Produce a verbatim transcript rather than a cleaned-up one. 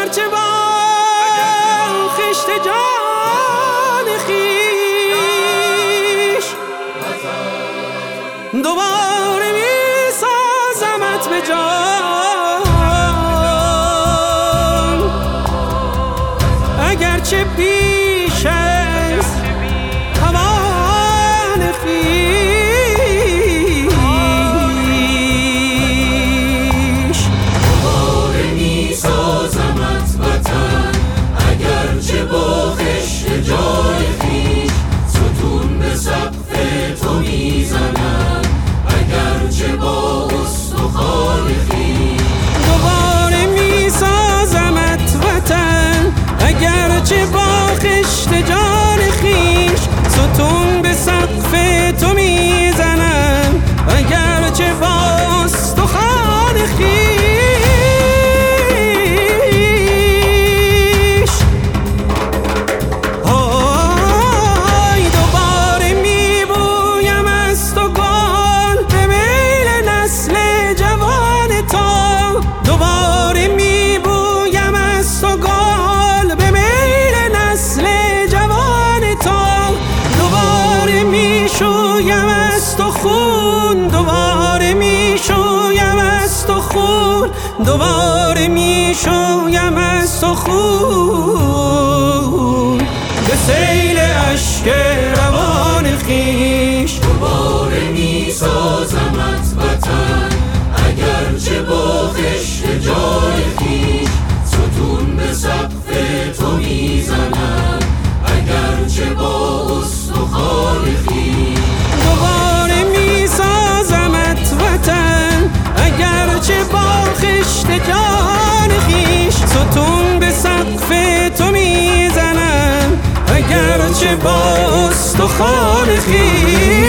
اگرچه با خشت جان خویش دوباره می سازمت به جان، اگرچه بیش از توان خویش دوباره می سازمت وطن، اگرچه با خشت جان خویش ستون به سقف تو میزنم، اگرچه با استخوان خویش دوباره می سازمت وطن، اگرچه با خشت جان خویش ستون به سقف تو میزنم، اگرچه با استخوان خویش. آی دوباره میبویم از تو گل به میل نسل جوان تو، دوباره میبویم از تو گل به میل نسل جوان تو، دوباره میشویم از تو خون، دوباره میشویم از تو خون، دوباره میشویم از تو خون به سیل اشک روان خویش. دوباره می سازمت وطن، اگرچه با خشت جان خویش ستون به سقف تو میزنم، اگرچه با استخوان خویش دوباره می سازمت وطن، اگرچه با خشت جان خویش ستون به سقف تو میزنم، اگرچه با استخوان خویش.